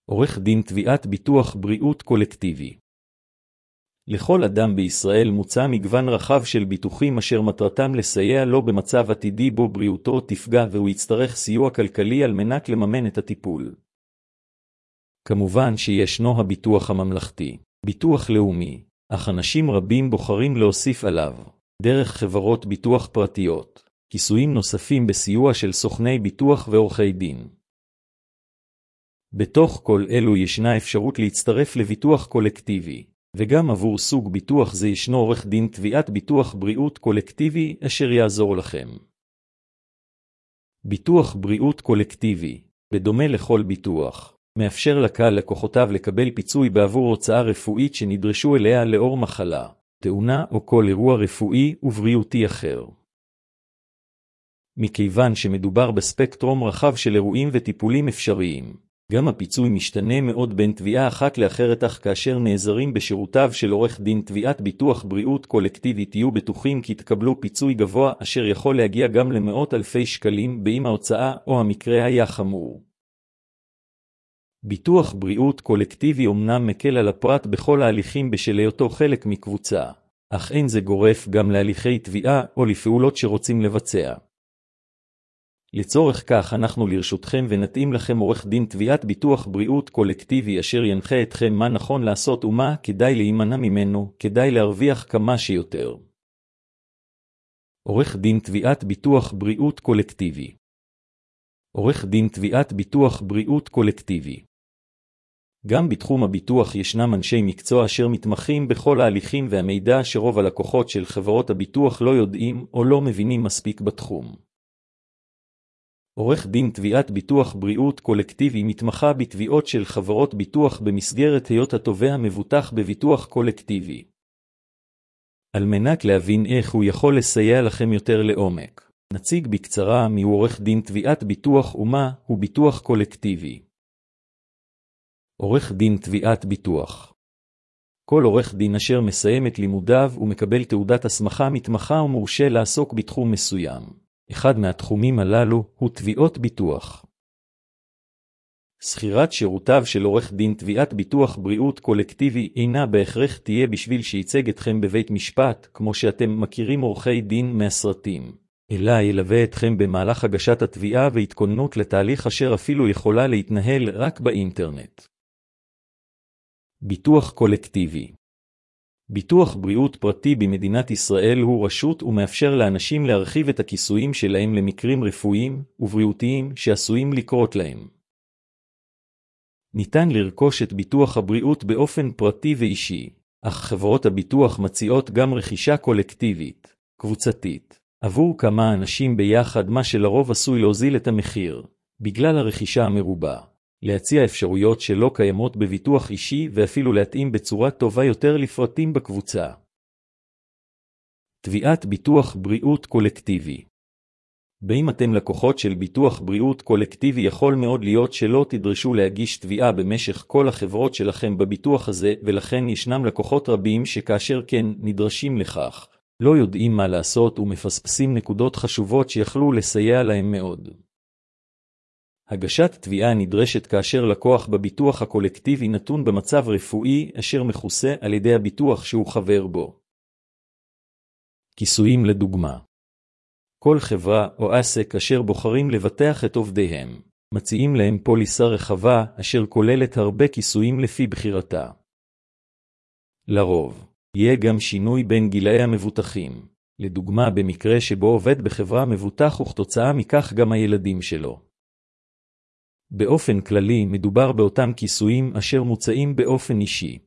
עורך דין תביעת ביטוח בריאות קולקטיבי. לכל אדם בישראל מוצע מגוון רחב של ביטוחים אשר מטרתם לסייע לו במצב עתידי בו בריאותו תפגע והוא יצטרך סיוע כלכלי על מנת לממן את הטיפול. כמובן שישנו הביטוח הממלכתי, ביטוח לאומי, אך אנשים רבים בוחרים להוסיף עליו, דרך חברות ביטוח פרטיות, כיסויים נוספים בסיוע של סוכני ביטוח ועורכי דין. בתוך כל אלו ישנה אפשרות להצטרף לביטוח קולקטיבי, וגם עבור סוג ביטוח זה ישנו עורך דין תביעת ביטוח בריאות קולקטיבי אשר יעזור לכם. ביטוח בריאות קולקטיבי, בדומה לכל ביטוח, מאפשר לקהל לקוחותיו לקבל פיצוי בעבור הוצאה רפואית שנדרשו אליה לאור מחלה, תאונה או כל אירוע רפואי ובריאותי אחר. מכיוון שמדובר בספקטרום רחב של אירועים וטיפולים אפשריים, גם הפיצוי משתנה מאוד בין תביעה אחת לאחרת, אך כאשר נעזרים בשירותיו של עורך דין תביעת ביטוח בריאות קולקטיבית תהיו בטוחים כי תקבלו פיצוי גבוה אשר יכול להגיע גם למאות אלפי שקלים באם ההוצאה או המקרה היה חמור. ביטוח בריאות קולקטיבי אומנם מקל על הפרט בכל ההליכים בשל היותו חלק מקבוצה, אך אין זה גורף גם להליכי תביעה או לפעולות שרוצים לבצע. לצורך כך אנחנו לרשותכם ונתאים לכם עורך דין תביעת ביטוח בריאות קולקטיבי אשר ינחה אתכם מה נכון לעשות ומה כדאי להימנע ממנו, כדאי להרוויח כמה שיותר. עורך דין תביעת ביטוח בריאות קולקטיבי. עורך דין תביעת ביטוח בריאות קולקטיבי. גם בתחום הביטוח ישנם אנשי מקצוע אשר מתמחים בכל ההליכים והמידע שרוב הלקוחות של חברות הביטוח לא יודעים או לא מבינים מספיק בתחום. עורך דין תביעת ביטוח בריאות קולקטיבי מתמחה בתביעות של חברות ביטוח במסגרת היות התובע מבוטח בביטוח קולקטיבי. על מנת להבין איך הוא יכול לסייע לכם יותר לעומק, נציג בקצרה מיהו עורך דין תביעת ביטוח ומה הוא ביטוח קולקטיבי. עורך דין תביעת ביטוח. כל עורך דין אשר מסיים את לימודיו ומקבל תעודת הסמכה מתמחה ומורשה לעסוק בתחום מסוים. אחד מהתחומים הללו הוא תביעות ביטוח. שכירת שירותיו של עורך דין תביעת ביטוח בריאות קולקטיבי אינה בהכרח תהיה בשביל שייצג אתכם בבית משפט, כמו שאתם מכירים עורכי דין מהסרטים, אלא ילווה אתכם במהלך הגשת התביעה והתכוננות לתהליך אשר אפילו יכולה להתנהל רק באינטרנט. ביטוח קולקטיבי. ביטוח בריאות פרטי במדינת ישראל הוא רשות ומאפשר לאנשים להרחיב את הכיסויים שלהם למקרים רפואיים ובריאותיים שעשויים לקרות להם. ניתן לרכוש את ביטוח הבריאות באופן פרטי ואישי, אך חברות הביטוח מציעות גם רכישה קולקטיבית, קבוצתית, עבור כמה אנשים ביחד, מה שלרוב עשוי להוזיל את המחיר, בגלל הרכישה המרובה. להציע אפשרויות שלא קיימות בביטוח אישי ואפילו להתאים בצורה טובה יותר לפרטים בקבוצה. תביעת ביטוח בריאות קולקטיבי. באם אתם לקוחות של ביטוח בריאות קולקטיבי יכול מאוד להיות שלא תדרשו להגיש תביעה במשך כל החברות שלכם בביטוח הזה, ולכן ישנם לקוחות רבים שכאשר כן נדרשים לכך, לא יודעים מה לעשות ומפספסים נקודות חשובות שיכלו לסייע להם מאוד. הגשת תביעה נדרשת כאשר לקוח בביטוח הקולקטיבי נתון במצב רפואי אשר מכוסה על ידי הביטוח שהוא חבר בו. כיסויים לדוגמה. כל חברה או עסק אשר בוחרים לבטח את עובדיהם, מציעים להם פוליסה רחבה אשר כוללת הרבה כיסויים לפי בחירתה. לרוב, יהיה גם שינוי בין גילאי המבוטחים, לדוגמה במקרה שבו עובד בחברה מבוטח וכתוצאה מכך גם הילדים שלו. באופן כללי מדובר באותם כיסויים אשר מוצאים באופן אישי.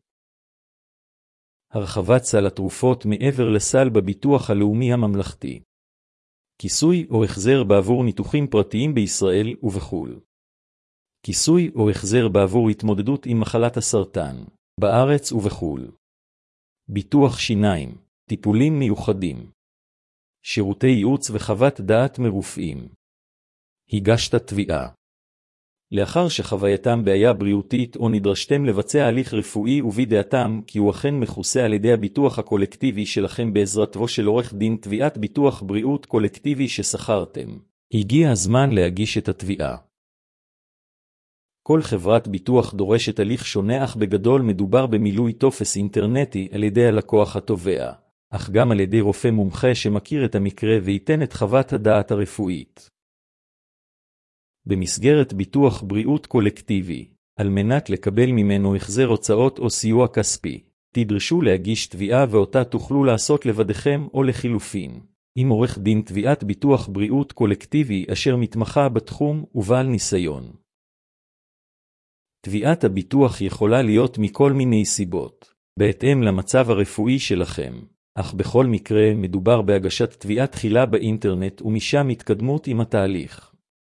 הרחבת סל התרופות מעבר לסל בביטוח הלאומי הממלכתי. כיסוי או החזר בעבור ניתוחים פרטיים בישראל ובחול. כיסוי או החזר בעבור התמודדות עם מחלת הסרטן, בארץ ובחול. ביטוח שיניים, טיפולים מיוחדים. שירותי ייעוץ וחוות דעת מרופאים. הגשת תביעה. לאחר שחווייתם בעיה בריאותית או נדרשתם לבצע הליך רפואי ובידיעתם כי הוא אכן מכוסה על ידי הביטוח הקולקטיבי שלכם בעזרתו של עורך דין תביעת ביטוח בריאות קולקטיבי ששכרתם, הגיע הזמן להגיש את התביעה. כל חברת ביטוח דורשת הליך שונה, אך בגדול מדובר במילוי טופס אינטרנטי על ידי הלקוח התובע, אך גם על ידי רופא מומחה שמכיר את המקרה וייתן את חוות הדעת הרפואית. במסגרת ביטוח בריאות קולקטיבי, על מנת לקבל ממנו החזר הוצאות או סיוע כספי, תדרשו להגיש תביעה ואותה תוכלו לעשות לבדכם או לחילופין, עם עורך דין תביעת ביטוח בריאות קולקטיבי אשר מתמחה בתחום ובעל ניסיון. תביעת הביטוח יכולה להיות מכל מיני סיבות, בהתאם למצב הרפואי שלכם, אך בכל מקרה מדובר בהגשת תביעה תחילה באינטרנט ומשם התקדמות עם התהליך.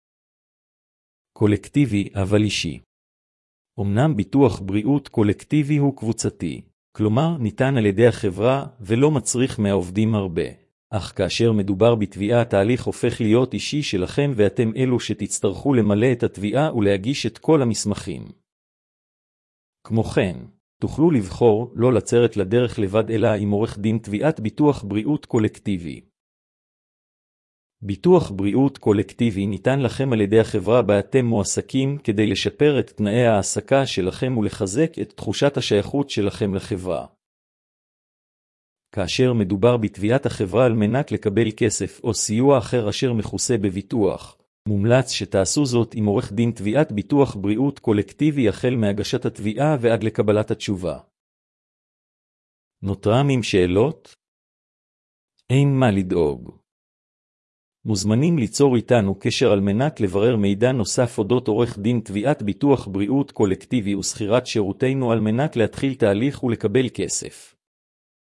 קולקטיבי אבל אישי. אמנם ביטוח בריאות קולקטיבי הוא קבוצתי, כלומר ניתן על ידי החברה ולא מצריך מהעובדים הרבה, אך כאשר מדובר בתביעה התהליך הופך להיות אישי שלכם ואתם אלו שתצטרכו למלא את התביעה ולהגיש את כל המסמכים. כמו כן, תוכלו לבחור לא לצאת לדרך לבד אלא עם עורך דין תביעת ביטוח בריאות קולקטיבי. ביטוח בריאות קולקטיבי ניתן לכם על ידי החברה בה אתם מועסקים כדי לשפר את תנאי ההעסקה שלכם ולחזק את תחושת השייכות שלכם לחברה. כאשר מדובר בתביעת החברה על מנת לקבל כסף או סיוע אחר אשר מכוסה בביטוח, מומלץ שתעשו זאת עם עורך דין תביעת ביטוח בריאות קולקטיבי החל מהגשת התביעה ועד לקבלת התשובה. נותרם עם שאלות? אין מה לדאוג. מוזמנים ליצור איתנו קשר על מנת לברר מידע נוסף אודות עורך דין תביעת ביטוח בריאות קולקטיבי וסחירת שירותינו על מנת להתחיל תהליך ולקבל כסף.